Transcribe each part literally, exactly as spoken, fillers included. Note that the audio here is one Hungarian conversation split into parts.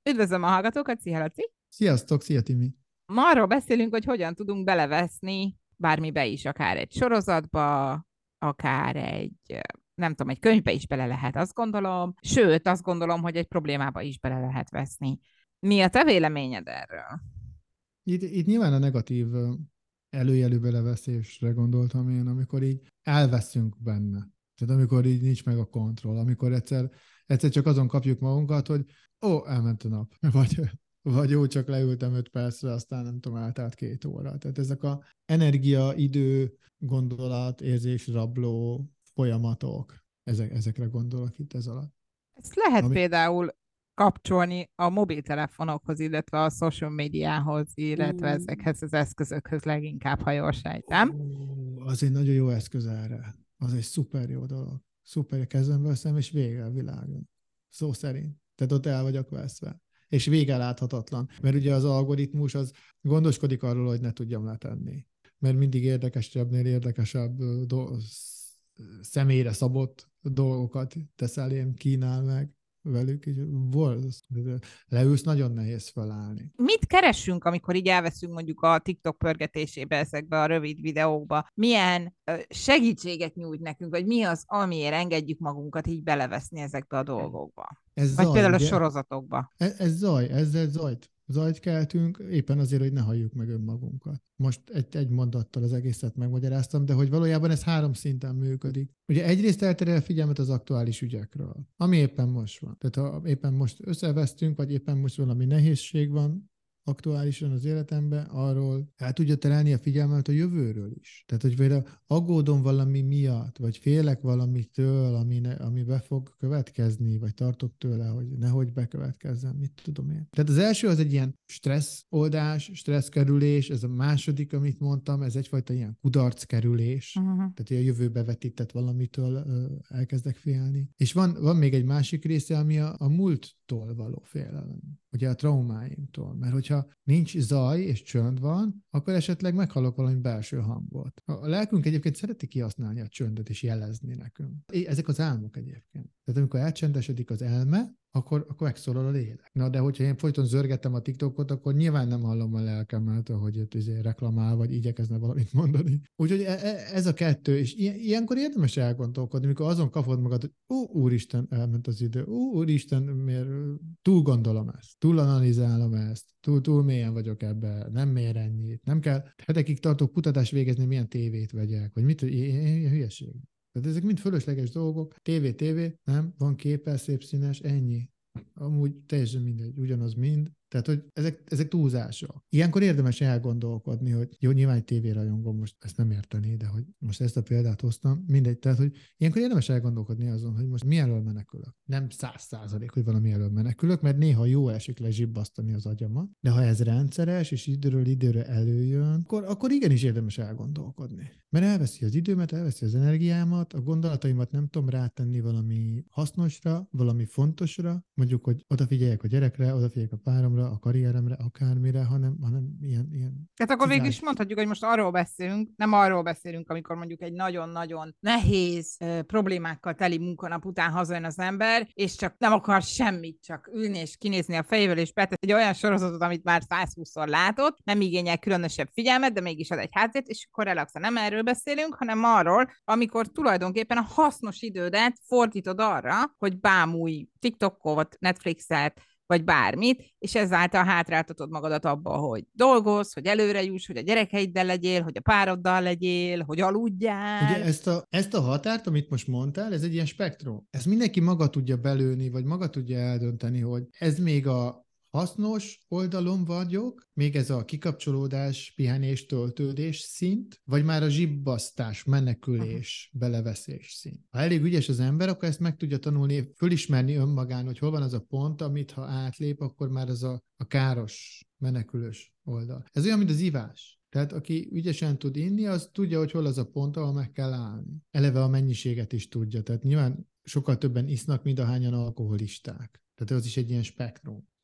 Üdvözlöm a hallgatókat, szia Laci! Sziasztok, szia Timi! Ma arról beszélünk, hogy hogyan tudunk beleveszni bármibe is, akár egy sorozatba, akár egy, nem tudom, egy könyvbe is bele lehet, azt gondolom. Sőt, azt gondolom, hogy egy problémába is bele lehet veszni. Mi a te véleményed erről? Itt, itt nyilván a negatív ö, előjelű beleveszésre gondoltam én, amikor így elveszünk benne. Tehát amikor így nincs meg a kontroll, amikor egyszer, egyszer csak azon kapjuk magunkat, hogy ó, elment a nap, vagy, vagy jó, csak leültem öt percre, aztán nem tudom, eltelt két óra. Tehát ezek a energia, idő, gondolat, érzés, rabló folyamatok, ezek, ezekre gondolok itt ez alatt. Ezt lehet Ami, például kapcsolni a mobiltelefonokhoz, illetve a social médiához, ú, illetve ezekhez az eszközökhöz leginkább, ha jól sejtem. Ú, az egy nagyon jó eszköz erre. Az egy szuper jó dolog. Szuper, kezembe veszem, és vége a világon. Szó szerint. Tehát ott el vagyok veszve. És vége láthatatlan. Mert ugye az algoritmus az gondoskodik arról, hogy ne tudjam letenni. Mert mindig érdekesebbnél érdekesebb do- személyre szabott dolgokat tesz elém, kínál meg velük, és borzasztó. Leülsz, nagyon nehéz felállni. Mit keresünk, amikor így elveszünk mondjuk a TikTok pörgetésébe, ezekbe a rövid videókba? Milyen ö, segítséget nyújt nekünk, vagy mi az, amiért engedjük magunkat így beleveszni ezekbe a dolgokba? Ez Vagy zaj, például a ugye? sorozatokba. Ez, ez zaj, ezzel zajt, zajt keltünk, éppen azért, hogy ne halljuk meg önmagunkat. Most egy, egy mondattal az egészet megmagyaráztam, de hogy valójában ez három szinten működik. Ugye egyrészt elterel a figyelmet az aktuális ügyekről, ami éppen most van. Tehát ha éppen most összevesztünk, vagy éppen most valami nehézség van, aktuálisan az életemben, arról el tudja terelni a figyelmet a jövőről is. Tehát, hogy például aggódom valami miatt, vagy félek valamitől, ami, ne, ami be fog következni, vagy tartok tőle, hogy nehogy bekövetkezzen, mit tudom én. Tehát az első az egy ilyen stressz oldás, stressz kerülés, ez a második, amit mondtam, ez egyfajta ilyen kudarckerülés, Uh-huh. tehát hogy a jövőbe vetített valamitől ö, elkezdek félni. És van, van még egy másik része, ami a, a múlttól való félelem, ugye a traumáimtól, mert hogyha nincs zaj és csönd van, akkor esetleg meghalok valami belső hangot. A lelkünk egyébként szereti kihasználni a csöndet és jelezni nekünk. Ezek az álmok egyébként. Tehát amikor elcsendesedik az elme, akkor, akkor megszólal a lélek. Na, de hogyha én folyton zörgetem a TikTokot, akkor nyilván nem hallom a lelkemet, hogy itt izé reklamál, vagy igyekezne valamit mondani. Úgyhogy ez a kettő, és ilyenkor érdemes elgondolkodni, amikor azon kapod magad, hogy ó, úristen, elment az idő, ó, úristen, miért túl gondolom ezt, túl analizálom ezt, túl, túl mélyen vagyok ebben, nem mér ennyit, nem kell hetekig tartó kutatást végezni, milyen tévét vegyek, vagy mit, ilyen hülyeség. Tehát ezek mind fölösleges dolgok. Tévé, tévé, nem, van képe, szép színes, ennyi. Amúgy teljesen mindegy, ugyanaz mind. Tehát, hogy ezek, ezek túlzások. Ilyenkor érdemes elgondolkodni, hogy jó, nyilván egy tévérajongó most ezt nem érteni, de hogy most ezt a példát hoztam, mindegy. Tehát, hogy ilyenkor érdemes elgondolkodni azon, hogy most mi elől menekülök. Nem száz százalék, hogy valami elől menekülök, mert néha jó esik lezsibbasztani az agyamat, de ha ez rendszeres, és időről időre előjön, akkor, akkor igenis érdemes elgondolkodni. Mert elveszi az időmet, elveszi az energiámat, a gondolataimat nem tudom rátenni valami hasznosra, valami fontosra, mondjuk, hogy odafigyeljek a gyerekre, odafigyeljek a páromra, a karrieremre, akármire, hanem, hanem ilyen, ilyen Tehát akkor végül is kizárt. mondhatjuk, hogy most arról beszélünk, nem arról beszélünk, amikor mondjuk egy nagyon-nagyon nehéz ö, problémákkal teli munkanap után hazajön az ember, és csak nem akar semmit, csak ülni és kinézni a fejével, és betesz egy olyan sorozatot, amit már százhúszszor látott, nem igényel különösebb figyelmet, de mégis ad egy háttért, és akkor relaxa. Nem erről beszélünk, hanem arról, amikor tulajdonképpen a hasznos idődet fordítod arra, hogy bámulj TikTokot, Netflixet, vagy bármit, és ezáltal hátráltatod magadat abba, hogy dolgozz, hogy előre juss, hogy a gyerekeiddel legyél, hogy a pároddal legyél, hogy Ugye aludjál. ezt a, ezt a határt, amit most mondtál, ez egy ilyen spektrum. Ezt mindenki maga tudja belőni, vagy maga tudja eldönteni, hogy ez még a hasznos oldalon vagyok, még ez a kikapcsolódás, pihenés, töltődés szint, vagy már a zsibbasztás, menekülés, beleveszés szint. Ha elég ügyes az ember, akkor ezt meg tudja tanulni, fölismerni önmagán, hogy hol van az a pont, amit ha átlép, akkor már az a, a káros, menekülős oldal. Ez olyan, mint az ivás. Tehát aki ügyesen tud inni, az tudja, hogy hol az a pont, ahol meg kell állni. Eleve a mennyiséget is tudja. Tehát nyilván sokkal többen isznak, mint ahányan alkoholisták. Tehát az is egy ilyen spektrum.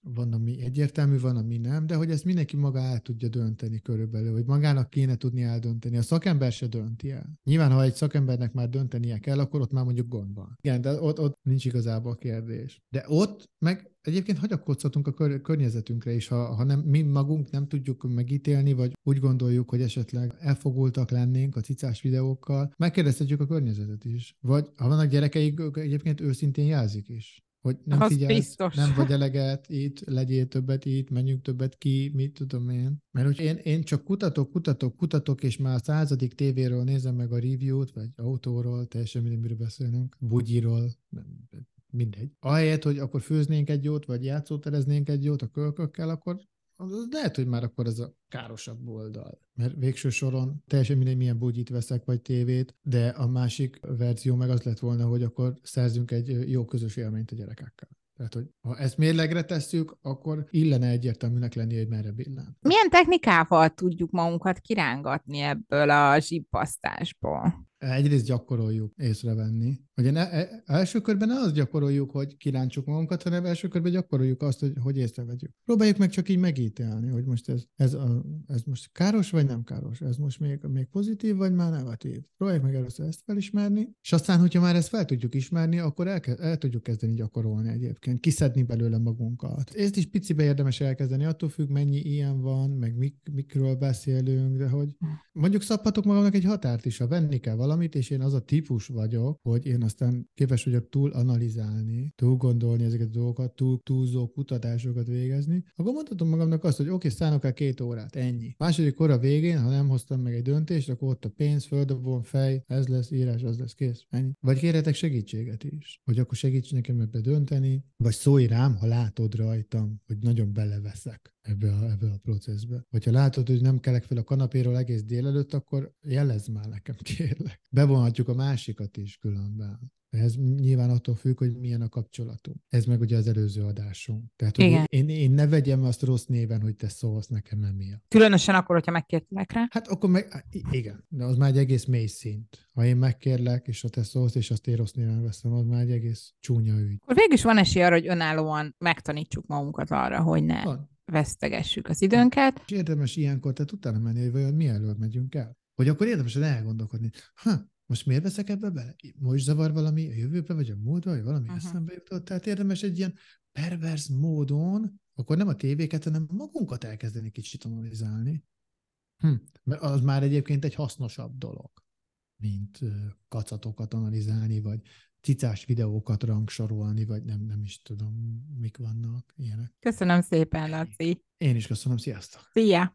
van, ami egyértelmű, van, ami nem, de hogy ezt mindenki maga el tudja dönteni körülbelül, hogy magának kéne tudni eldönteni. A szakember se dönti el. Nyilván, ha egy szakembernek már döntenie kell, akkor ott már mondjuk gond van. Igen, de ott, ott nincs igazából kérdés. De ott meg egyébként hagyatkozhatunk a kör- környezetünkre is, ha, ha nem, mi magunk nem tudjuk megítélni, vagy úgy gondoljuk, hogy esetleg elfogultak lennénk a cicás videókkal, megkérdezhetjük a környezetet is. Vagy ha vannak gyerekeik, ők egyébként őszintén jelzik is, hogy nem Az figyelsz, biztos. nem vagy eleget itt, legyél többet itt, menjünk többet ki, mit tudom én. Mert hogy én, én csak kutatok, kutatok, kutatok, és már a századik tévéről nézem meg a review-t, vagy autóról, teljesen mindegy, miről beszélünk, bugyiról, mindegy. Ahelyett, hogy akkor főznénk egy jót, vagy játszótereznénk egy jót a kölkökkel, akkor az lehet, hogy már akkor ez a károsabb oldal. Mert végső soron teljesen mindegy, milyen bugyit veszek, vagy tévét, de a másik verzió meg az lett volna, hogy akkor szerzünk egy jó közös élményt a gyerekekkel. Tehát, hogy ha ezt mérlegre tesszük, akkor illene egyértelműnek lenni, hogy merre billen. Milyen technikával tudjuk magunkat kirángatni ebből a zsibbasztásból? Egyrészt gyakoroljuk észrevenni. Hogy ne, e, első körben ne azt gyakoroljuk, hogy kirántsuk magunkat, hanem első körben gyakoroljuk azt, hogy, hogy észrevegyük. Próbáljuk meg csak így megítélni, hogy most ez, ez, a, ez most káros vagy nem káros, ez most még, még pozitív vagy már negatív. Próbáljuk meg először ezt felismerni, és aztán, hogyha már ezt fel tudjuk ismerni, akkor el, el tudjuk kezdeni gyakorolni egyébként, kiszedni belőle magunkat. Ezt is picibe érdemes elkezdeni, attól függ, mennyi ilyen van, meg mik, mikről beszélünk, de hogy mondjuk szabhatok magamnak egy határt is, ha venni kell valamit, és én az a típus vagyok, hogy én aztán képes vagyok túl analizálni, túl gondolni ezeket a dolgokat, túl túlzó kutatásokat végezni, akkor mondhatom magamnak azt, hogy oké, okay, szánok el két órát, ennyi. Második óra végén, ha nem hoztam meg egy döntést, akkor ott a pénz, földobom, fej, ez lesz, írás, az lesz, kész, ennyi. Vagy kérhetek segítséget is, hogy akkor segíts nekem ebbe dönteni, vagy szólj rám, ha látod rajtam, hogy nagyon beleveszek ebbe a, ebbe a processbe. Hogyha látod, hogy nem kelek fel a kanapéról egész délelőtt, akkor jelezd már nekem, kérlek. Bevonhatjuk a másikat is különben. Ez nyilván attól függ, hogy milyen a kapcsolatunk. Ez meg ugye az előző adásunk. Tehát, hogy én, én, én ne vegyem azt rossz néven, hogy te szólsz nekem emiatt. Különösen akkor, hogyha megkértelek rá. Hát akkor meg, igen, de az már egy egész mély szint. Ha én megkérlek, és ha te szólsz, és azt én rossz néven veszem, az már egy egész csúnya ügy. Akkor végül is van esély arra, hogy önállóan megtanítsuk magunkat arra, hogy ne van. vesztegessük az időnket. És érdemes ilyenkor, tehát utána menni, hogy vajon mielőtt megyünk el. Hogy akkor érdemes elgondolkodni. Ha, most miért veszek ebbe bele? Most zavar valami a jövőbe, vagy a múltba, vagy valami uh-huh. eszembe jutott? Tehát érdemes egy ilyen perverz módon, akkor nem a tévéket, hanem magunkat elkezdeni kicsit analizálni. Hm. Mert az már egyébként egy hasznosabb dolog, mint kacatokat analizálni, vagy cicás videókat rangsorolni, vagy nem, nem is tudom, mik vannak ilyenek. Köszönöm szépen, Laci. Én is köszönöm, sziasztok! Szia!